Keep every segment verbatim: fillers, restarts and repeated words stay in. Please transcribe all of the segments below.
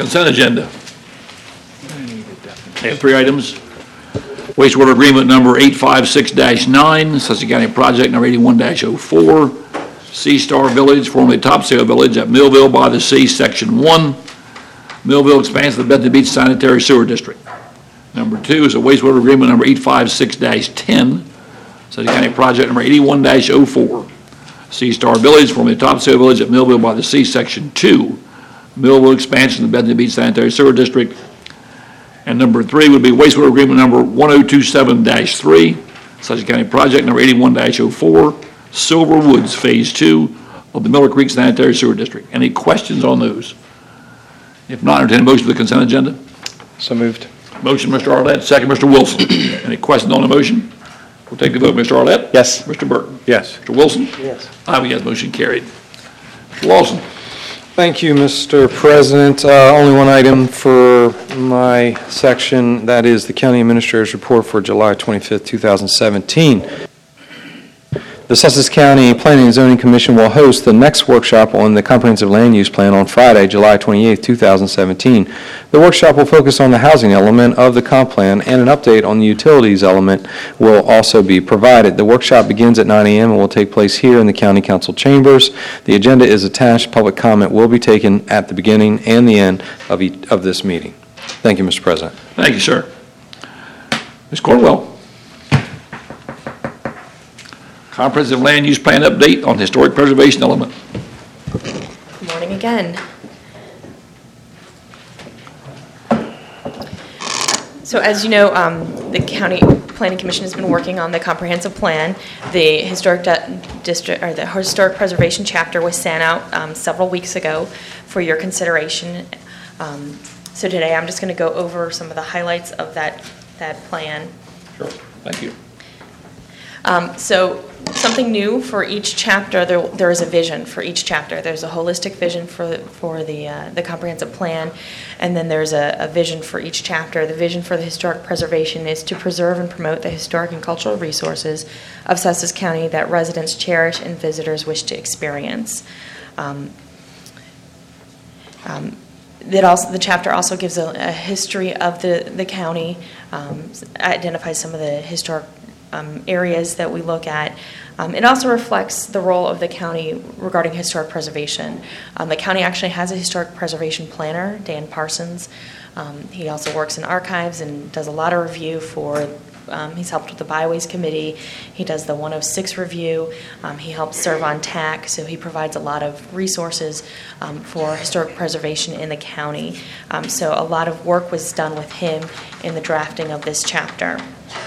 Consent agenda. I have three items. Wastewater agreement number eight five six dash nine, Sussex County project number eighty-one dash oh four, Sea Star Village, formerly Topsail Village at Millville by the Sea, Section one, Millville expands the Bethany Beach Sanitary Sewer District. Number two is a wastewater agreement number eight five six dash ten, Sussex County project number eighty-one dash oh four, Sea Star Village, formerly Topsail Village at Millville by the Sea, Section two, Millville expansion of the Bethany Beach Sanitary Sewer District. And number three would be wastewater agreement number one oh two seven dash three, Sussex County project number eighty-one dash oh four, Silver Woods Phase two of the Miller Creek Sanitary Sewer District. Any questions on those? If not, entertain a motion for the consent agenda. So moved. Motion, Mister Arlett, second, Mister Wilson. Any questions on the motion? We'll take the vote. Mister Arlett? Yes. Mister Burton? Yes. Mister Wilson? Yes. I vote yes, motion carried. Mister Lawson? Thank you, Mister President. Uh, only one item for my section, that is the County Administrator's Report for July twenty-fifth, two thousand seventeen. The Sussex County Planning and Zoning Commission will host the next workshop on the Comprehensive Land Use Plan on Friday, July twenty-eighth, two thousand seventeen. The workshop will focus on the housing element of the comp plan, and an update on the utilities element will also be provided. The workshop begins at nine a m and will take place here in the County Council chambers. The agenda is attached. Public comment will be taken at the beginning and the end of, each, of this meeting. Thank you, Mister President. Thank you, sir. Miz Cornwell? Comprehensive Land Use Plan update on historic preservation element. Good morning again. So as you know, um, the County Planning Commission has been working on the comprehensive plan. The historic di- district or the historic preservation chapter was sent out um, several weeks ago for your consideration. Um, so today I'm just going to go over some of the highlights of that that plan. Sure. Thank you. Um, so something new for each chapter, there, there is a vision for each chapter. There's a holistic vision for, for the, uh, the comprehensive plan, and then there's a, a vision for each chapter. The vision for the historic preservation is to preserve and promote the historic and cultural resources of Sussex County that residents cherish and visitors wish to experience. Um, um, That also, the chapter also gives a, a history of the, the county, um, identifies some of the historic um, areas that we look at. Um, it also reflects the role of the county regarding historic preservation. Um, the county actually has a historic preservation planner, Dan Parsons. Um, he also works in archives and does a lot of review for Um, he's helped with the Byways Committee. He does the one oh six review. Um, he helps serve on T A C, so he provides a lot of resources um, for historic preservation in the county. Um, so a lot of work was done with him in the drafting of this chapter.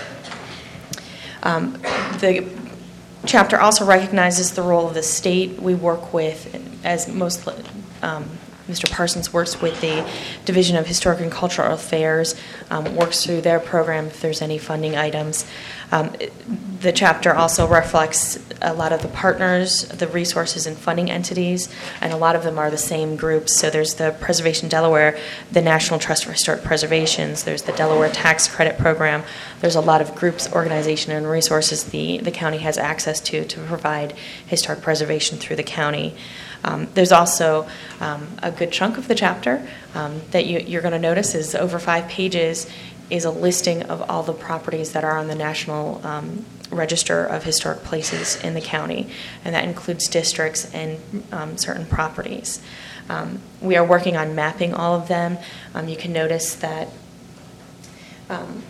Um, the chapter also recognizes the role of the state. We work with, as most um, Mister Parsons works with the Division of Historic and Cultural Affairs, um, works through their program if there's any funding items. Um, the chapter also reflects a lot of the partners, the resources and funding entities, and a lot of them are the same groups. So there's the Preservation Delaware, the National Trust for Historic Preservations, there's the Delaware Tax Credit Program. There's a lot of groups, organization, and resources the, the county has access to to provide historic preservation through the county. Um, there's also um, a good chunk of the chapter um, that you, you're going to notice is over five pages is a listing of all the properties that are on the National um, Register of Historic Places in the county, and that includes districts and um, certain properties. Um, we are working on mapping all of them. Um, you can notice that um,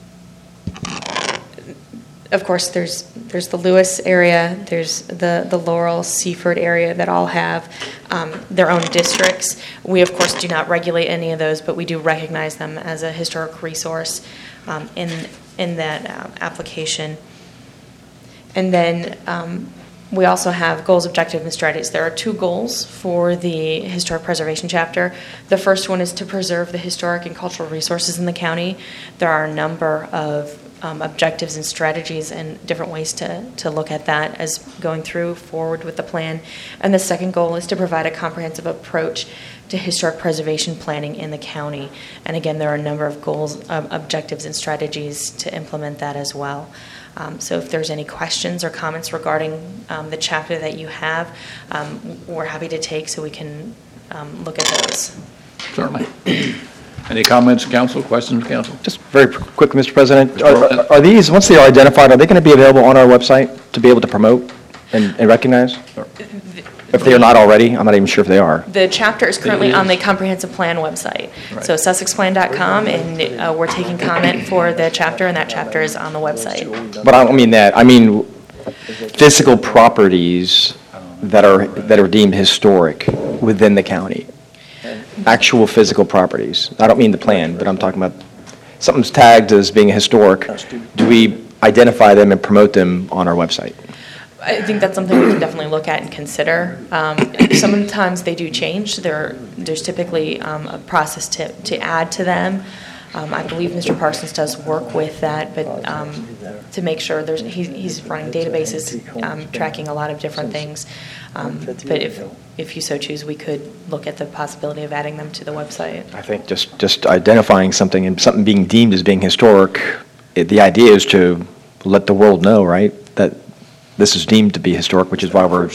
of course, there's there's the Lewis area, there's the, the Laurel, Seaford area that all have um, their own districts. We, of course, do not regulate any of those, but we do recognize them as a historic resource um, in, in that uh, application. And then um, we also have goals, objectives, and strategies. There are two goals for the historic preservation chapter. The first one is to preserve the historic and cultural resources in the county. There are a number of Um, objectives and strategies and different ways to, to look at that as going through forward with the plan. And the second goal is to provide a comprehensive approach to historic preservation planning in the county. And again, there are a number of goals, um, objectives, and strategies to implement that as well. Um, so if there's any questions or comments regarding um, the chapter that you have, um, we're happy to take so we can um, look at those. Certainly. Any comments, council, questions, council? Just very quick, Mister President, are, are these, once they are identified, are they going to be available on our website to be able to promote and, and recognize? If they are not already, I'm not even sure if they are. The chapter is currently It on the is. comprehensive plan website. Right. So sussex plan dot com, and uh, we're taking comment for the chapter, and that chapter is on the website. But I don't mean that, I mean physical properties that are, that are deemed historic within the county. Actual physical properties. I don't mean the plan, but I'm talking about, something's tagged as being historic. Do we identify them and promote them on our website? I think that's something we can definitely look at and consider. Um, Sometimes they do change. There, there's typically um, a process to, to add to them. Um, I believe Mister Parsons does work with that, but um, to make sure there's, he's, he's running databases, um, tracking a lot of different things. Um, But if, if you so choose, we could look at the possibility of adding them to the website. I think just, just identifying something and something being deemed as being historic, it, the idea is to let the world know, right, that this is deemed to be historic, which is why we're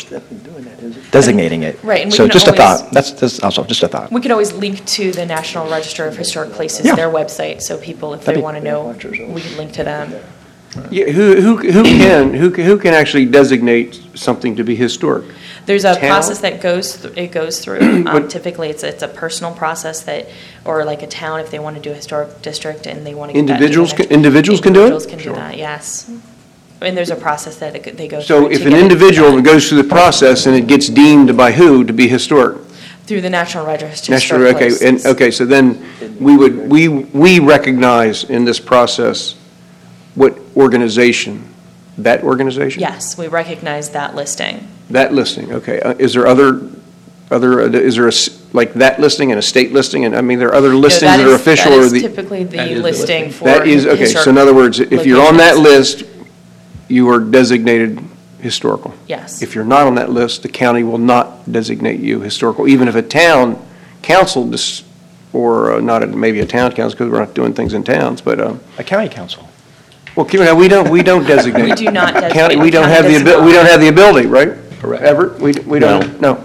designating it. Right, and we So can just a always- thought, that's, that's also just a thought. We could always link to the National Register of Historic Places, Yeah. their website, so people, if they That'd be- want to know, we can link to them. Yeah, who, who, who can, who, ca- who can actually designate something to be historic? There's a Town? process that goes, th- it goes through. Um, What- Typically, it's, it's a personal process that, or like a town, if they want to do a historic district and they want to get that. to the Individuals can- next- individuals can do it? Individuals can do that, yes. And there's a process that it could- they go through. So to if get an it individual done. goes through the process and it gets deemed by who to be historic? Through the National Register of National, Historic okay, and, Places. okay, so then we would, we, we recognize in this process what organization? That organization? Yes, we recognize that listing. That listing, okay. Uh, Is there other, other, uh, is there a, s- like that listing and a state listing? And I mean, there are other No, listings that are is- official or That the? is typically That the is the listing listing. for. That is, okay, so in other words, if you're on that locations. list, you are designated historical. Yes. If you're not on that list, the county will not designate you historical, even if a town council, dis- or uh, not, a- maybe a town council, because we're not doing things in towns, but, um, A county council. well, Kim, we don't, we don't designate. We do not designate. County, we The don't county have the, does abil- we not. don't have the ability, right? Correct. Ever? We, we don't, no.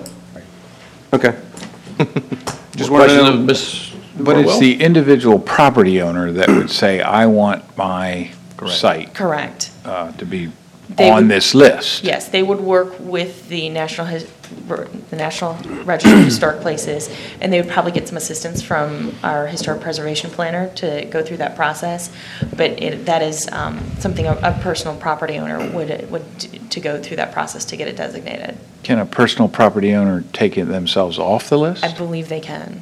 Okay. Just wanted to Question know. of Miz But it's Cornwell? the individual property owner that would say, I want my Correct. site Correct. uh, to be They on would- this list. Yes, they would work with the National, His- the National Register of Historic Places, and they would probably get some assistance from our historic preservation planner to go through that process. But it, that is um, something a, a personal property owner would, would, d- to go through that process to get it designated. Can a personal property owner take it themselves off the list? I believe they can.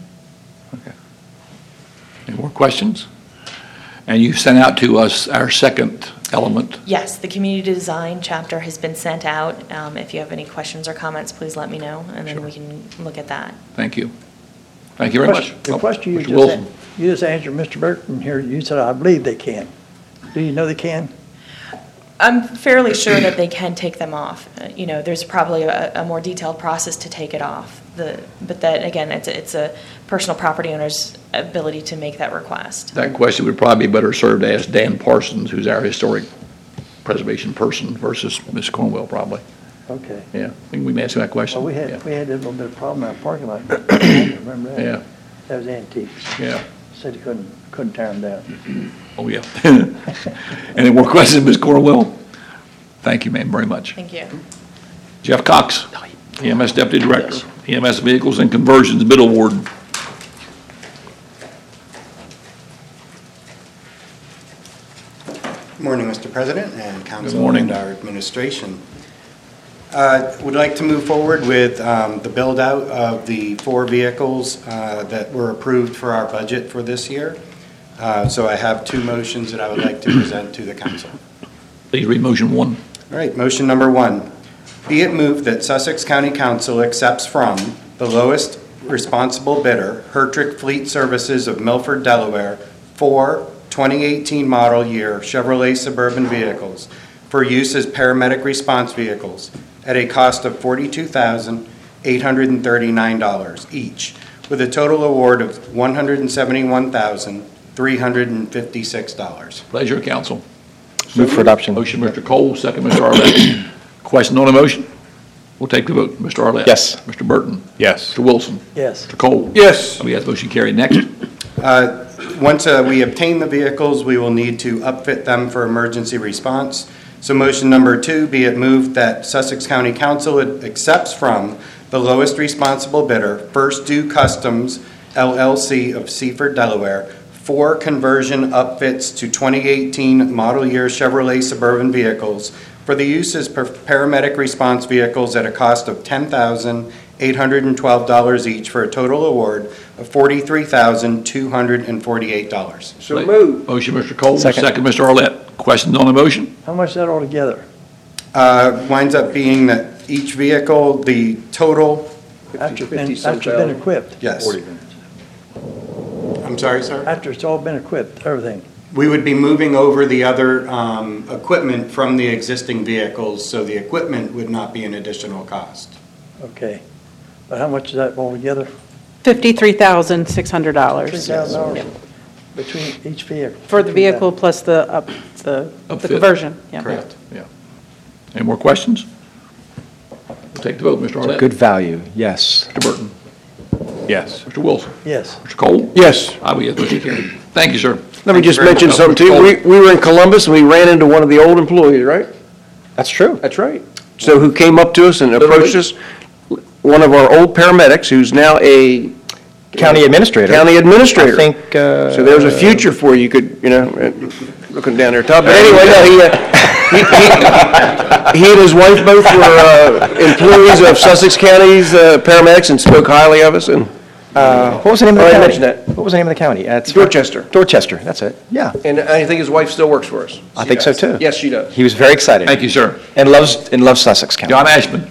Any more questions? And you sent out to us our second element. Yes, the community design chapter has been sent out. Um, If you have any questions or comments, please let me know, and then we can look at that. Thank you. Thank you very much. The question you Mister just, Wilson. an- you just answered, Mister Burton here, you said, I believe they can. Do you know they can? I'm fairly sure that they can take them off. Uh, You know, there's probably a, a more detailed process to take it off. The, but that, again, it's, a- it's a personal property owner's ability to make that request. That question would probably be better served to ask Dan Parsons, who's our historic preservation person, versus Miz Cornwell, probably. Okay. Yeah, I think we may ask him that question. Well, we Yeah. had, we had a little bit of problem in our parking lot. Remember that? Yeah, That was antiques. yeah, Said you couldn't, couldn't tear them down. oh, yeah. Any more questions, Miz Cornwell? Thank you, ma'am, very much. Thank you. Jeff Cox, E M S Deputy Director, E M S Vehicles and Conversions, Bid Award. Good morning, Mister President and Council morning. and our administration. Uh, Would like to move forward with um, the build-out of the four vehicles uh, that were approved for our budget for this year. Uh, So I have two motions that I would like to present to the council. Please read motion one. All right, motion number one. Be it moved that Sussex County Council accepts from the lowest responsible bidder, Hertrick Fleet Services of Milford, Delaware, four twenty eighteen model year Chevrolet Suburban vehicles for use as paramedic response vehicles at a cost of forty-two thousand eight hundred thirty-nine dollars each, with a total award of one hundred seventy-one thousand three hundred fifty-six dollars. Pleasure, council. Move for adoption. Motion, Mister Cole, second, Mister Arvett. Question on the motion? We'll take the vote. Mister Arlett? Yes. Mister Burton? Yes. Mister Wilson? Yes. Mister Cole? Yes. I vote yes, motion carried. Next. Uh, Once uh, we obtain the vehicles, we will need to upfit them for emergency response. So motion number two, be it moved that Sussex County Council accepts from the lowest responsible bidder, First Due Customs L L C of Seaford, Delaware, four conversion upfits to twenty eighteen model year Chevrolet Suburban vehicles for the use as par- paramedic response vehicles at a cost of ten thousand eight hundred twelve dollars each for a total award of forty-three thousand two hundred forty-eight dollars. So moved. Motion, Mister Cole. Second. Mister Arlett. Questions on the motion? How much is that altogether? Uh, winds up being that each vehicle, the total, After it's been, fifty some after it's been thousand. equipped? yes. I'm sorry, sir? After it's all been equipped, everything? We would be moving over the other um, equipment from the existing vehicles, so the equipment would not be an additional cost. Okay. But how much is that altogether? fifty-three thousand six hundred Three dollars thousand dollars between each vehicle? for the vehicle plus the, up the the Upfit. conversion. Yeah. Correct. Yeah. Any more questions? We'll take the vote. Mister Arlett? Good value, yes. Mister Burton? Yes. Mister Wilson? Yes. Mister Cole? Yes. I vote yes, motion carried. Thank you, sir. Let me Thank you just very mention much. something too. We, we were in Columbus and we ran into one of the old employees, right? That's true. That's right. So who came up to us and approached us, one of our old paramedics who's now a County administrator. county administrator. I think, uh... So there's a future for you, you could, you know, uh, looking down there top. But anyway, no, he, uh, he, he, he and his wife both were uh, employees of Sussex County's uh, paramedics and spoke highly of us and, Uh, what was the name of the Oh, I county? mentioned that. What was the name of the county? Uh, it's- Dorchester. Dorchester, that's it, yeah. and I think his wife still works for us. I think so, too. Yes, she does. He was very excited. Thank you, sir. And loves, and loves Sussex County. John Ashman.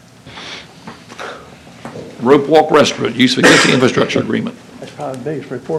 Rope Walk Restaurant, use of existing infrastructure agreement. That's probably the biggest report